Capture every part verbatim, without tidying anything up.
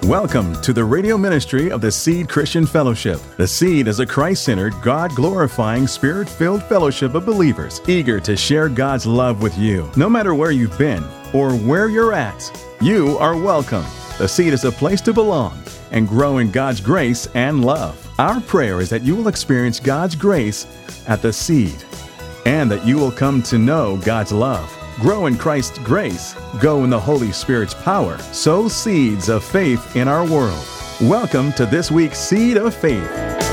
Welcome to the radio ministry of the Seed Christian Fellowship. The Seed is a Christ-centered, God-glorifying, Spirit-filled fellowship of believers eager to share God's love with you. No matter where you've been or where you're at, you are welcome. The Seed is a place to belong and grow in God's grace and love. Our prayer is that you will experience God's grace at the Seed and that you will come to know God's love. Grow in Christ's grace, go in the Holy Spirit's power, sow seeds of faith in our world. Welcome to this week's Seed of Faith.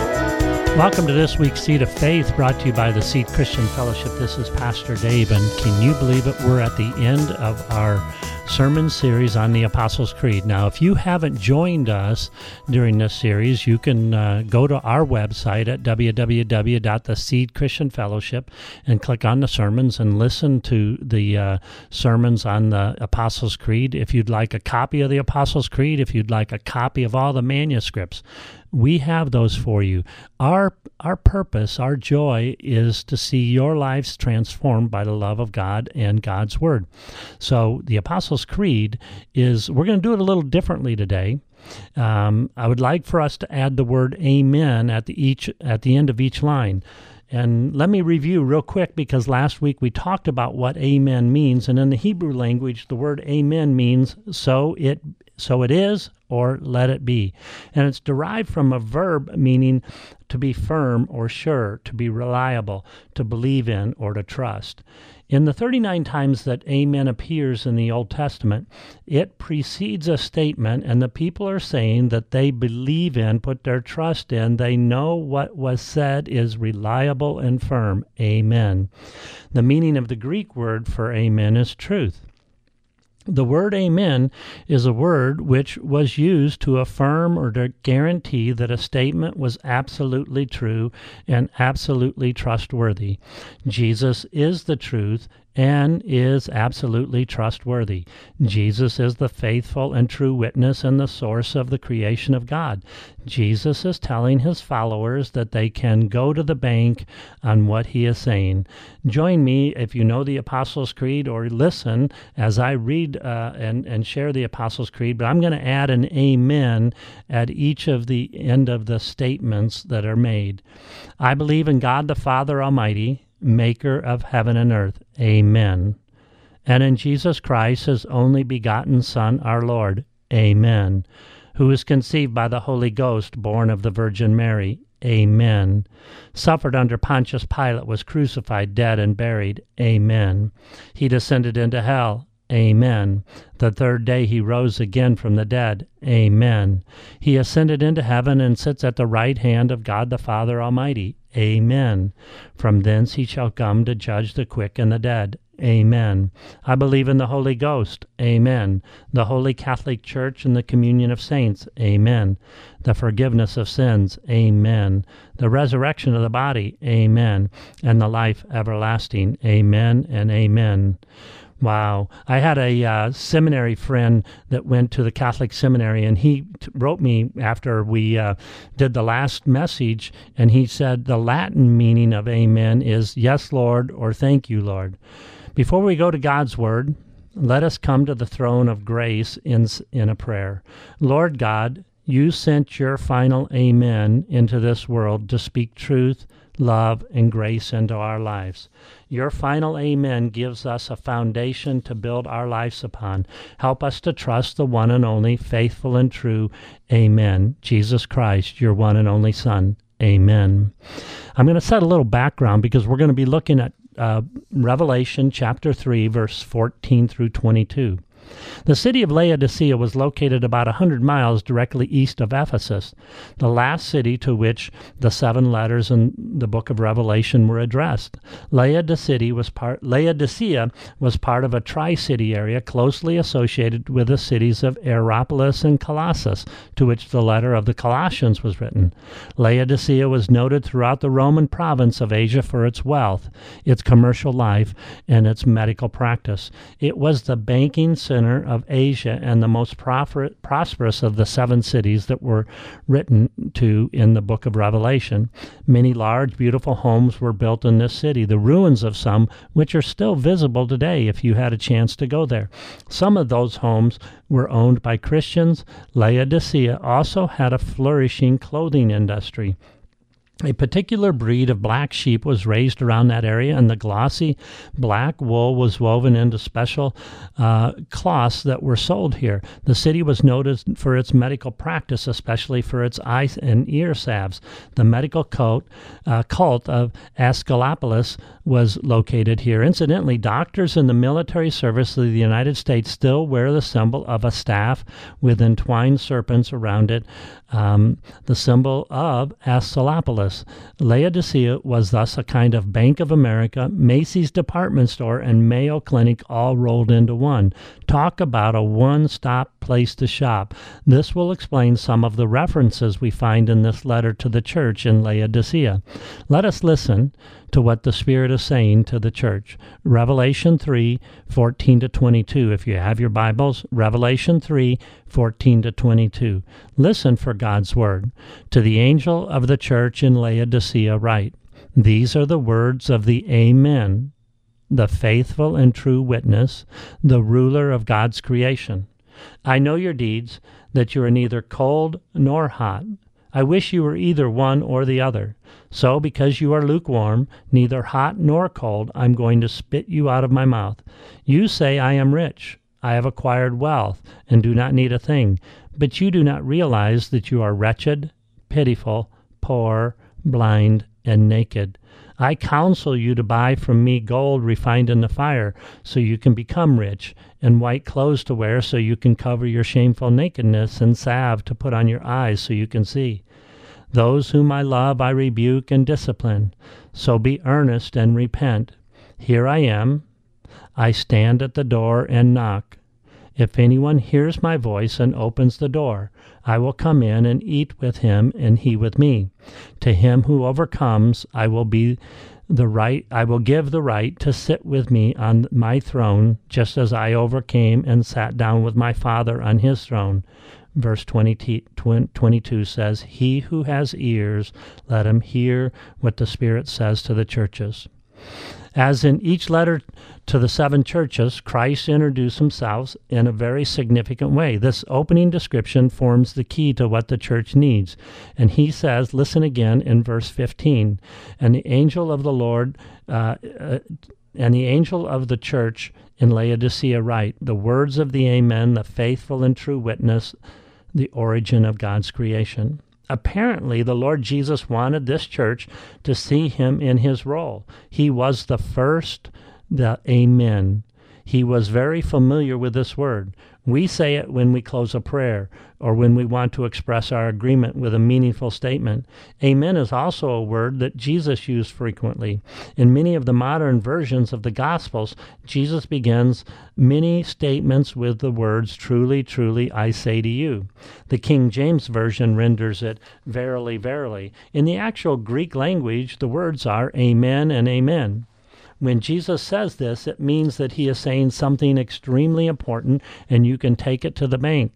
Welcome to this week's Seed of Faith, brought to you by the Seed Christian Fellowship. This is Pastor Dave, and can you believe it? We're at the end of our sermon series on the Apostles' Creed. Now, if you haven't joined us during this series, you can uh, go to our website at w w w dot the seed christian fellowship and click on the sermons and listen to the uh, sermons on the Apostles' Creed. If you'd like a copy of the Apostles' Creed, if you'd like a copy of all the manuscripts, we have those for you. Our our purpose, our joy is to see your lives transformed by the love of God and God's Word. So the Apostles' Creed is, we're going to do it a little differently today. Um, I would like for us to add the word amen at the each at the end of each line. And let me review real quick, because last week we talked about what amen means. And in the Hebrew language, the word amen means so it so it is, or let it be. And it's derived from a verb meaning to be firm or sure, to be reliable, to believe in, or to trust. In the thirty-nine times that amen appears in the Old Testament, it precedes a statement, and the people are saying that they believe in, put their trust in, they know what was said is reliable and firm. Amen. The meaning of the Greek word for amen is truth. The word amen is a word which was used to affirm or to guarantee that a statement was absolutely true and absolutely trustworthy. Jesus is the truth and is absolutely trustworthy. Jesus is the faithful and true witness and the source of the creation of God. Jesus is telling his followers that they can go to the bank on what he is saying. Join me if you know the Apostles' Creed, or listen as I read uh, and, and share the Apostles' Creed, but I'm going to add an amen at each of the end of the statements that are made. I believe in God the Father Almighty, maker of heaven and earth. Amen. And in Jesus Christ, his only begotten Son, our Lord. Amen. Who is conceived by the Holy Ghost, born of the Virgin Mary. Amen. Suffered under Pontius Pilate, was crucified, dead, and buried. Amen. He descended into hell. Amen. The third day he rose again from the dead. Amen. He ascended into heaven and sits at the right hand of God the Father Almighty. Amen. From thence he shall come to judge the quick and the dead. Amen. I believe in the Holy Ghost. Amen. The Holy Catholic Church and the communion of saints. Amen. The forgiveness of sins. Amen. The resurrection of the body. Amen. And the life everlasting. Amen and amen. Wow. I had a uh, seminary friend that went to the Catholic seminary, and he t- wrote me after we uh, did the last message, and he said the Latin meaning of amen is yes, Lord, or thank you, Lord. Before we go to God's Word, let us come to the throne of grace in, in a prayer. Lord God, you sent your final amen into this world to speak truth, love, and grace into our lives. Your final amen gives us a foundation to build our lives upon. Help us to trust the one and only, faithful and true, amen, Jesus Christ, your one and only Son. Amen. I'm going to set a little background, because we're going to be looking at uh, Revelation chapter three, verse fourteen through twenty-two. The city of Laodicea was located about one hundred miles directly east of Ephesus, the last city to which the seven letters in the book of Revelation were addressed. Laodicea was part, Laodicea was part of a tri-city area closely associated with the cities of Hierapolis and Colossus, to which the letter of the Colossians was written. Laodicea was noted throughout the Roman province of Asia for its wealth, its commercial life, and its medical practice. It was the banking center center of Asia and the most proper, prosperous of the seven cities that were written to in the book of Revelation. Many large, beautiful homes were built in this city, the ruins of some which are still visible today if you had a chance to go there. Some of those homes were owned by Christians. Laodicea also had a flourishing clothing industry. A particular breed of black sheep was raised around that area, and the glossy black wool was woven into special uh, cloths that were sold here. The city was noted for its medical practice, especially for its eye and ear salves. The medical cult, uh, cult of Asclepius was located here. Incidentally, doctors in the military service of the United States still wear the symbol of a staff with entwined serpents around it, um, the symbol of Asclepius. Laodicea was thus a kind of Bank of America, Macy's department store, and Mayo Clinic all rolled into one. Talk about a one-stop place to shop. This will explain some of the references we find in this letter to the church in Laodicea. Let us listen to what the Spirit is saying to the church. Revelation three, fourteen to twenty-two. If you have your Bibles, Revelation three, fourteen to twenty-two. Listen for God's word. To the angel of the church in Laodicea write, These are the words of the Amen, the faithful and true witness, the ruler of God's creation. I know your deeds, that you are neither cold nor hot. I wish you were either one or the other. So, because you are lukewarm, neither hot nor cold, I'm going to spit you out of my mouth. You say, I am rich, I have acquired wealth, and do not need a thing. But you do not realize that you are wretched, pitiful, poor, blind, and naked. I counsel you to buy from me gold refined in the fire, so you can become rich, and white clothes to wear, so you can cover your shameful nakedness, and salve to put on your eyes, so you can see. Those whom I love I rebuke and discipline. So be earnest and repent. Here I am. I stand at the door and knock. If anyone hears my voice and opens the door, I will come in and eat with him and he with me. To him who overcomes, I will be the right I will give the right to sit with me on my throne, just as I overcame and sat down with my Father on his throne. Verse twenty-two says, He who has ears, let him hear what the Spirit says to the churches. As in each letter to the seven churches, Christ introduced himself in a very significant way. This opening description forms the key to what the church needs. And he says, listen again in verse fifteen, And the angel of the Lord, uh, uh, and the angel of the church in Laodicea write, The words of the Amen, the faithful and true witness, the origin of God's creation. Apparently, the Lord Jesus wanted this church to see him in his role. He was the first, the Amen. He was very familiar with this word. We say it when we close a prayer or when we want to express our agreement with a meaningful statement. Amen is also a word that Jesus used frequently. In many of the modern versions of the Gospels, Jesus begins many statements with the words, Truly, truly, I say to you. The King James Version renders it, Verily, verily. In the actual Greek language, the words are Amen and Amen. When Jesus says this, it means that he is saying something extremely important, and you can take it to the bank.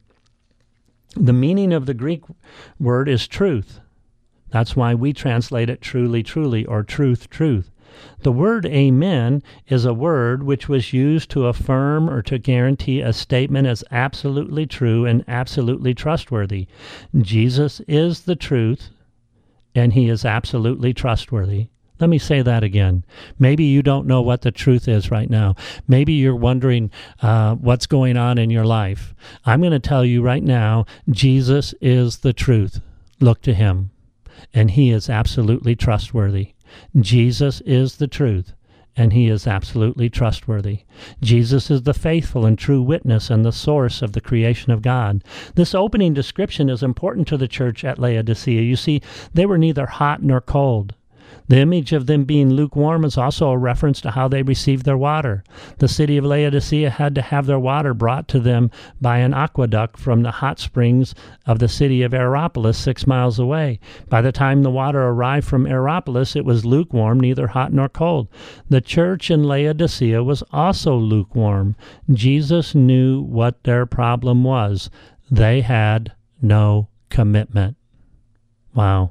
The meaning of the Greek word is truth. That's why we translate it truly, truly, or truth, truth. The word amen is a word which was used to affirm or to guarantee a statement as absolutely true and absolutely trustworthy. Jesus is the truth, and he is absolutely trustworthy. Let me say that again. Maybe you don't know what the truth is right now. Maybe you're wondering uh, what's going on in your life. I'm going to tell you right now, Jesus is the truth. Look to him, and he is absolutely trustworthy. Jesus is the truth, and he is absolutely trustworthy. Jesus is the faithful and true witness and the source of the creation of God. This opening description is important to the church at Laodicea. You see, they were neither hot nor cold. The image of them being lukewarm is also a reference to how they received their water. The city of Laodicea had to have their water brought to them by an aqueduct from the hot springs of the city of Hierapolis, six miles away. By the time the water arrived from Hierapolis, it was lukewarm, neither hot nor cold. The church in Laodicea was also lukewarm. Jesus knew what their problem was. They had no commitment. Wow.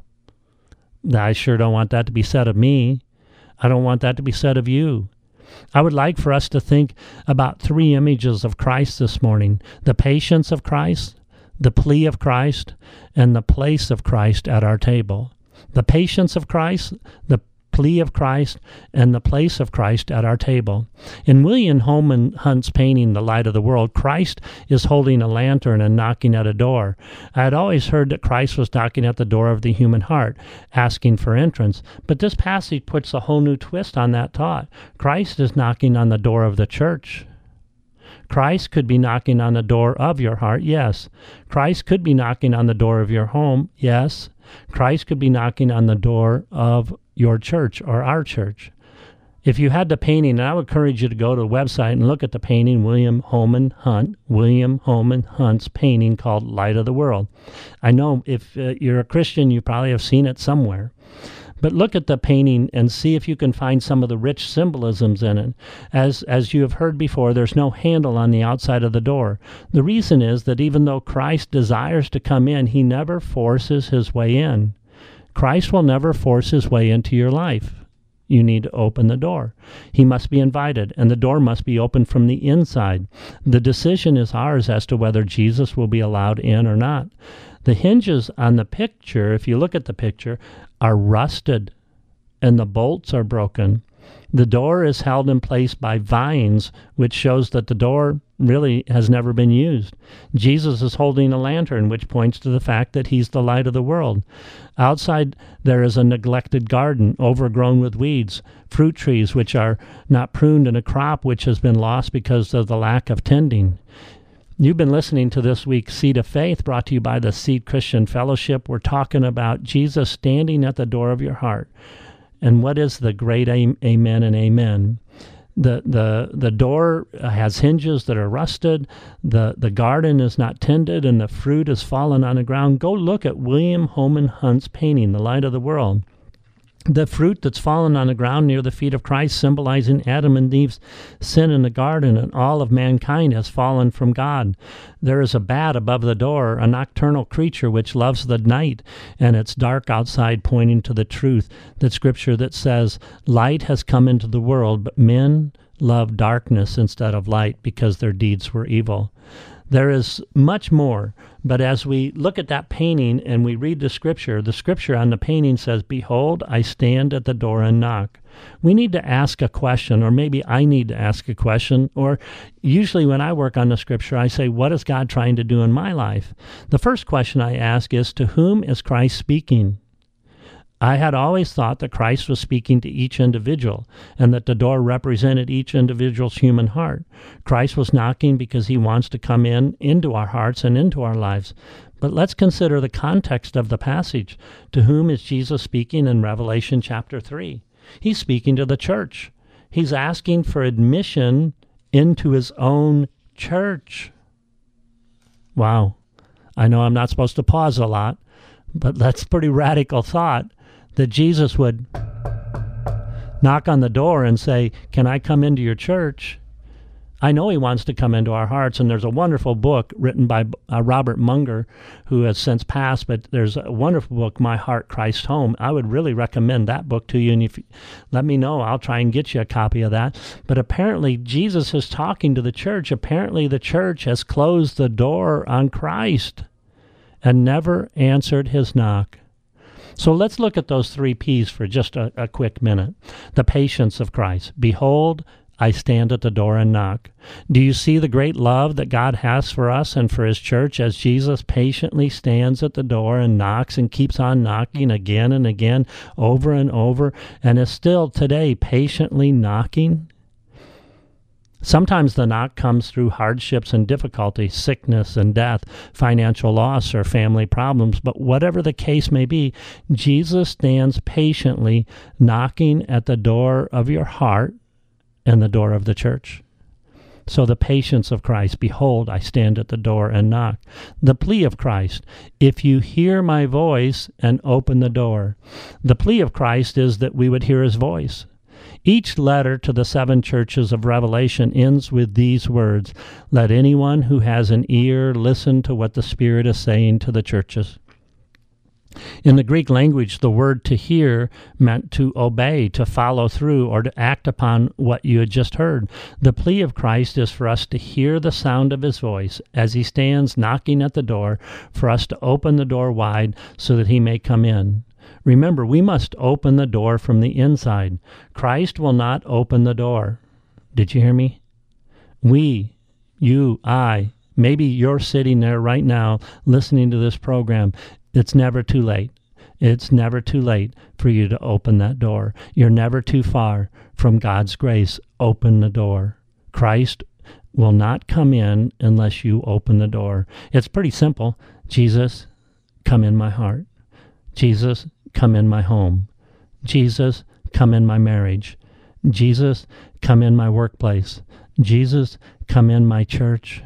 I sure don't want that to be said of me. I don't want that to be said of you. I would like for us to think about three images of Christ this morning: the patience of Christ, the plea of Christ, and the place of Christ at our table. The patience of Christ, the plea of Christ, and the place of Christ at our table. In William Holman Hunt's painting, The Light of the World, Christ is holding a lantern and knocking at a door. I had always heard that Christ was knocking at the door of the human heart, asking for entrance, but this passage puts a whole new twist on that thought. Christ is knocking on the door of the church. Christ could be knocking on the door of your heart, yes. Christ could be knocking on the door of your home, yes. Christ could be knocking on the door of your church or our church. If you had the painting, and I would encourage you to go to the website and look at the painting, William Holman Hunt, William Holman Hunt's painting called Light of the World. I know if uh, you're a Christian, you probably have seen it somewhere. But look at the painting and see if you can find some of the rich symbolisms in it. As as you have heard before, there's no handle on the outside of the door. The reason is that even though Christ desires to come in, he never forces his way in. Christ will never force his way into your life. You need to open the door. He must be invited, and the door must be opened from the inside. The decision is ours as to whether Jesus will be allowed in or not. The hinges on the picture, if you look at the picture, are rusted, and the bolts are broken. The door is held in place by vines, which shows that the door really has never been used. Jesus is holding a lantern, which points to the fact that he's the light of the world. Outside, there is a neglected garden, overgrown with weeds, fruit trees which are not pruned, and a crop which has been lost because of the lack of tending. You've been listening to this week's Seed of Faith, brought to you by the Seed Christian Fellowship. We're talking about Jesus standing at the door of your heart. And what is the great amen and amen? The the the door has hinges that are rusted, the, the garden is not tended, and the fruit has fallen on the ground. Go look at William Holman Hunt's painting, The Light of the World. The fruit that's fallen on the ground near the feet of Christ, symbolizing Adam and Eve's sin in the garden, and all of mankind has fallen from God. There is a bat above the door, a nocturnal creature which loves the night, and it's dark outside, pointing to the truth, that scripture that says, light has come into the world, but men love darkness instead of light because their deeds were evil. There is much more, but as we look at that painting and we read the scripture, the scripture on the painting says, behold, I stand at the door and knock. We need to ask a question, or maybe I need to ask a question, or usually when I work on the scripture, I say, what is God trying to do in my life? The first question I ask is, to whom is Christ speaking? I had always thought that Christ was speaking to each individual, and that the door represented each individual's human heart. Christ was knocking because he wants to come in into our hearts and into our lives. But let's consider the context of the passage. To whom is Jesus speaking in Revelation chapter three? He's speaking to the church. He's asking for admission into his own church. Wow. I know I'm not supposed to pause a lot, but that's a pretty radical thought, that Jesus would knock on the door and say, can I come into your church? I know he wants to come into our hearts, and there's a wonderful book written by uh, Robert Munger, who has since passed, but there's a wonderful book, My Heart, Christ Home. I would really recommend that book to you, and if you let me know, I'll try and get you a copy of that. But apparently, Jesus is talking to the church. Apparently, the church has closed the door on Christ and never answered his knock. So let's look at those three P's for just a, a quick minute. The patience of Christ. Behold, I stand at the door and knock. Do you see the great love that God has for us and for his church as Jesus patiently stands at the door and knocks and keeps on knocking again and again, over and over, and is still today patiently knocking? Sometimes the knock comes through hardships and difficulty, sickness and death, financial loss, or family problems. But whatever the case may be, Jesus stands patiently knocking at the door of your heart and the door of the church. So the patience of Christ, behold, I stand at the door and knock. The plea of Christ, if you hear my voice and open the door. The plea of Christ is that we would hear his voice. Each letter to the seven churches of Revelation ends with these words, let anyone who has an ear listen to what the Spirit is saying to the churches. In the Greek language, the word to hear meant to obey, to follow through, or to act upon what you had just heard. The plea of Christ is for us to hear the sound of his voice as he stands knocking at the door, for us to open the door wide so that he may come in. Remember, we must open the door from the inside. Christ will not open the door. Did you hear me? We, you, I, maybe you're sitting there right now listening to this program. It's never too late. It's never too late for you to open that door. You're never too far from God's grace. Open the door. Christ will not come in unless you open the door. It's pretty simple. Jesus, come in my heart. Jesus, come in my home. Jesus, come in my marriage. Jesus, come in my workplace. Jesus, come in my church.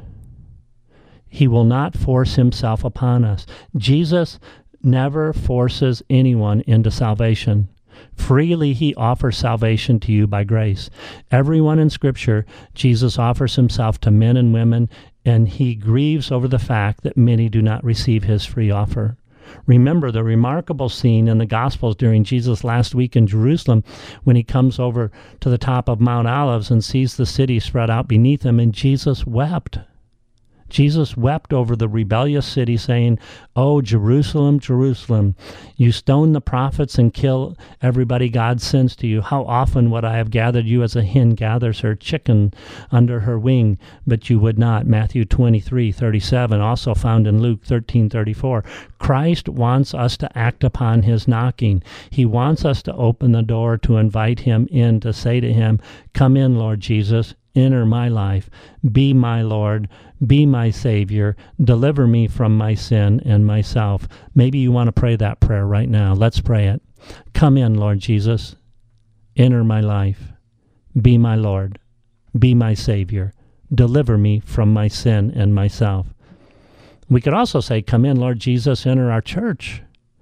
He will not force himself upon us. Jesus never forces anyone into salvation. Freely he offers salvation to you by grace. Everyone in Scripture, Jesus offers himself to men and women, and he grieves over the fact that many do not receive his free offer. Remember the remarkable scene in the Gospels during Jesus' last week in Jerusalem when he comes over to the top of Mount Olives and sees the city spread out beneath him, and Jesus wept. Jesus wept over the rebellious city, saying, "Oh, Jerusalem, Jerusalem, you stone the prophets and kill everybody God sends to you. How often would I have gathered you as a hen gathers her chicken under her wing, but you would not." Matthew twenty-three thirty-seven, also found in Luke thirteen thirty-four. Christ wants us to act upon his knocking. He wants us to open the door to invite him in, to say to him, "Come in, Lord Jesus. Enter my life. Be my Lord. Be my Savior. Deliver me from my sin and myself." Maybe you want to pray that prayer right now. Let's pray it. Come in, Lord Jesus. Enter my life. Be my Lord. Be my Savior. Deliver me from my sin and myself. We could also say, come in, Lord Jesus, enter our church.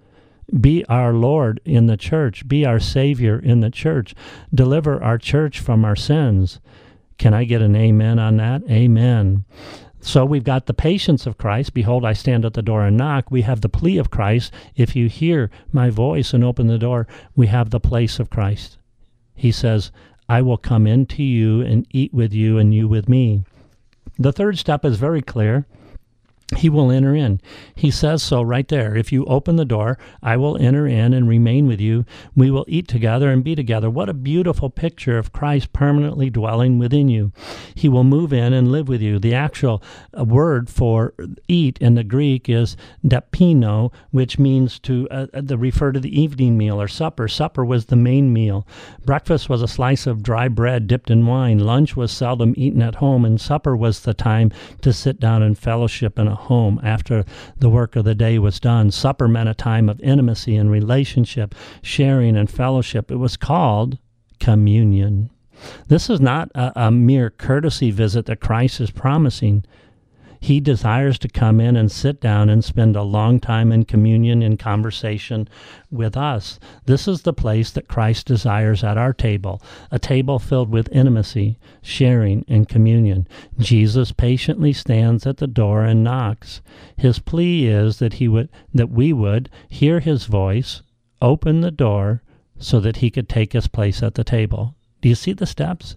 Be our Lord in the church. Be our Savior in the church. Deliver our church from our sins. Can I get an amen on that? Amen. So we've got the patience of Christ. Behold, I stand at the door and knock. We have the plea of Christ. If you hear my voice and open the door, we have the place of Christ. He says, I will come into you and eat with you and you with me. The third step is very clear. He will enter in. He says so right there. If you open the door, I will enter in and remain with you. We will eat together and be together. What a beautiful picture of Christ permanently dwelling within you. He will move in and live with you. The actual uh, word for eat in the Greek is dapino, which means to uh, the refer to the evening meal or supper. Supper was the main meal. Breakfast was a slice of dry bread dipped in wine. Lunch was seldom eaten at home, and supper was the time to sit down and fellowship in a home after the work of the day was done. Supper meant a time of intimacy and relationship, sharing and fellowship. It was called communion. This is not a, a mere courtesy visit that Christ is promising. He desires to come in and sit down and spend a long time in communion and conversation with us. This is the place that Christ desires at our table, a table filled with intimacy, sharing, and communion. Jesus patiently stands at the door and knocks. His plea is that he would, that we would hear his voice, open the door, so that he could take his place at the table. Do you see the steps?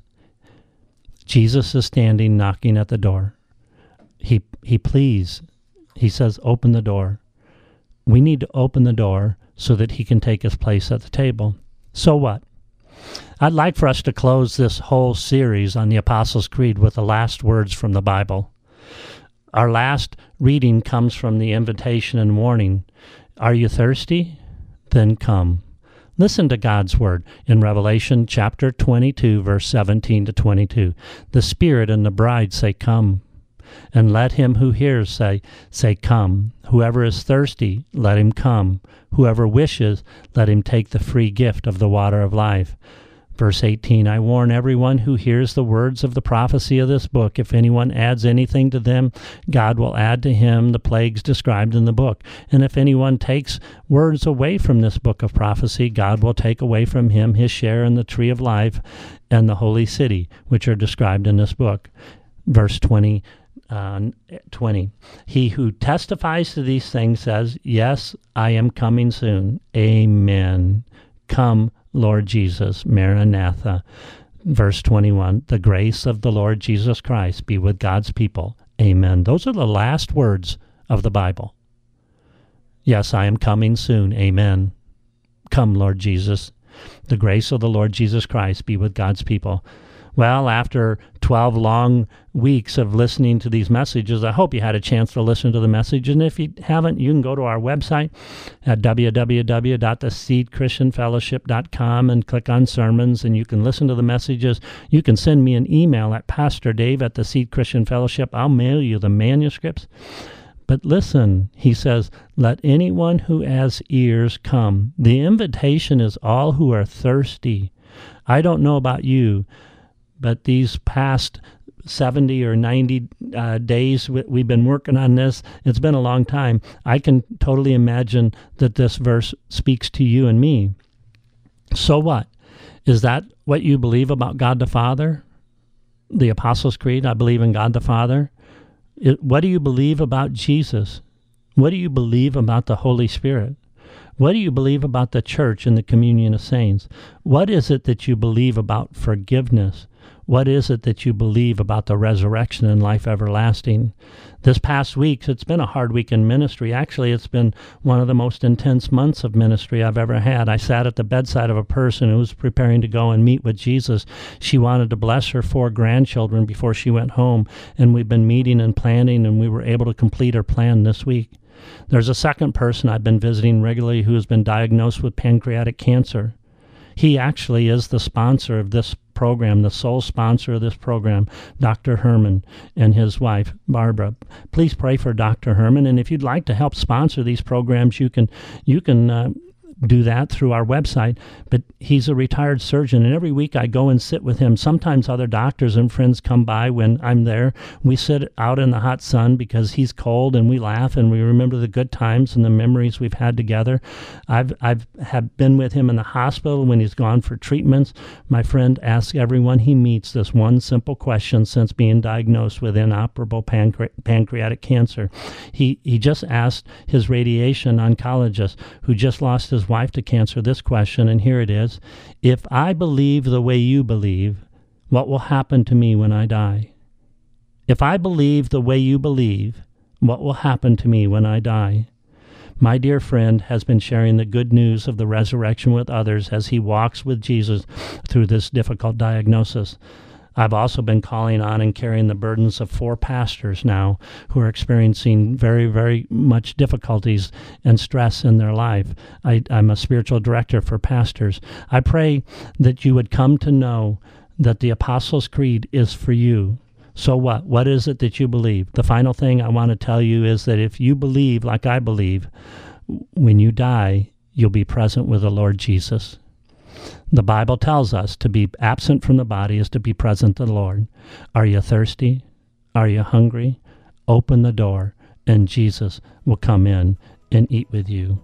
Jesus is standing, knocking at the door. He he pleads. He says, open the door. We need to open the door so that he can take his place at the table. So what? I'd like for us to close this whole series on the Apostles' Creed with the last words from the Bible. Our last reading comes from the invitation and warning. Are you thirsty? Then come. Listen to God's word in Revelation chapter twenty-two, verse seventeen to twenty-two. The Spirit and the bride say, "Come." And let him who hears say, say, "Come." Whoever is thirsty, let him come. Whoever wishes, let him take the free gift of the water of life. Verse eighteen, I warn everyone who hears the words of the prophecy of this book. If anyone adds anything to them, God will add to him the plagues described in the book. And if anyone takes words away from this book of prophecy, God will take away from him his share in the tree of life and the holy city, which are described in this book. Verse twenty, uh, twenty, he who testifies to these things says, "Yes, I am coming soon." Amen. Come, Lord Jesus, Maranatha. Verse twenty-one, the grace of the Lord Jesus Christ be with God's people. Amen. Those are the last words of the Bible. Yes, I am coming soon. Amen. Come, Lord Jesus. The grace of the Lord Jesus Christ be with God's people. Well, after twelve long weeks of listening to these messages, I hope you had a chance to listen to the message. And if you haven't, you can go to our website at w w w dot the seed christian fellowship dot com and click on sermons, and you can listen to the messages. You can send me an email at Pastor Dave at the Seed Christian Fellowship. I'll mail you the manuscripts. But listen, he says, let anyone who has ears come. The invitation is all who are thirsty. I don't know about you, but these past seventy or ninety uh, days we've been working on this, it's been a long time. I can totally imagine that this verse speaks to you and me. So what? Is that what you believe about God the Father? The Apostles' Creed, I believe in God the Father. It, what do you believe about Jesus? What do you believe about the Holy Spirit? What do you believe about the church and the communion of saints? What is it that you believe about forgiveness? What is it that you believe about the resurrection and life everlasting? This past week, it's been a hard week in ministry. Actually, it's been one of the most intense months of ministry I've ever had. I sat at the bedside of a person who was preparing to go and meet with Jesus. She wanted to bless her four grandchildren before she went home, and we've been meeting and planning, and we were able to complete our plan this week. There's a second person I've been visiting regularly who has been diagnosed with pancreatic cancer. He actually is the sponsor of this program, the sole sponsor of this program, Doctor Herman and his wife, Barbara. Please pray for Doctor Herman, and if you'd like to help sponsor these programs, you can you can uh, do that through our website. But he's a retired surgeon, and every week I go and sit with him. Sometimes other doctors and friends come by when I'm there. We sit out in the hot sun because he's cold, and we laugh and we remember the good times and the memories we've had together. I've I've have been with him in the hospital when he's gone for treatments. My friend asks everyone he meets this one simple question since being diagnosed with inoperable pancre- pancreatic cancer. He he just asked his radiation oncologist, who just lost his wife to cancer, this question, and here it is. If I believe the way you believe, what will happen to me when I die? If I believe the way you believe, what will happen to me when I die? My dear friend has been sharing the good news of the resurrection with others as he walks with Jesus through this difficult diagnosis. I've also been calling on and carrying the burdens of four pastors now who are experiencing very, very much difficulties and stress in their life. I, I'm a spiritual director for pastors. I pray that you would come to know that the Apostles' Creed is for you. So what? What is it that you believe? The final thing I want to tell you is that if you believe like I believe, when you die, you'll be present with the Lord Jesus. The Bible tells us to be absent from the body is to be present to the Lord. Are you thirsty? Are you hungry? Open the door, and Jesus will come in and eat with you.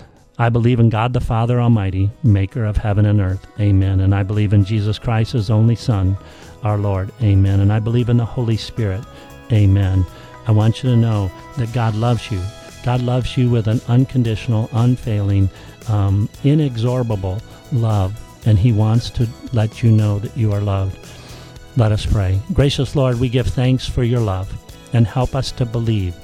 I believe in God the Father Almighty, maker of heaven and earth. Amen. And I believe in Jesus Christ, his only Son, our Lord. Amen. And I believe in the Holy Spirit. Amen. I want you to know that God loves you. God loves you with an unconditional, unfailing, um, inexorable love, and he wants to let you know that you are loved. Let us pray. Gracious Lord, we give thanks for your love, and help us to believe,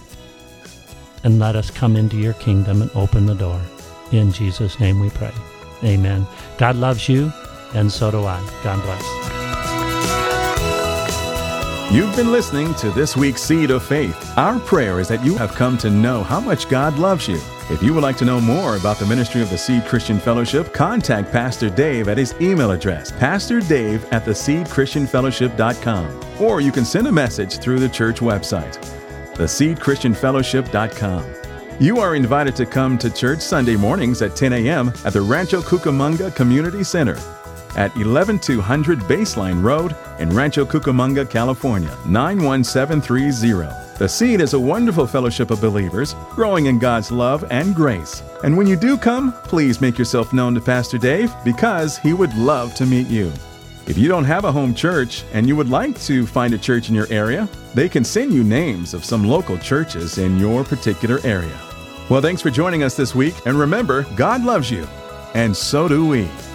and let us come into your kingdom and open the door. In Jesus' name we pray. Amen. God loves you, and so do I. God bless. You've been listening to this week's Seed of Faith. Our prayer is that you have come to know how much God loves you. If you would like to know more about the ministry of the Seed Christian Fellowship, contact Pastor Dave at his email address, pastor dave at the seed christian fellowship dot com. Or you can send a message through the church website, the seed christian fellowship dot com. You are invited to come to church Sunday mornings at ten a.m. at the Rancho Cucamonga Community Center at eleven two hundred Baseline Road in Rancho Cucamonga, California, nine one seven three zero. The Seed is a wonderful fellowship of believers growing in God's love and grace. And when you do come, please make yourself known to Pastor Dave because he would love to meet you. If you don't have a home church and you would like to find a church in your area, they can send you names of some local churches in your particular area. Well, thanks for joining us this week, and remember, God loves you, and so do we.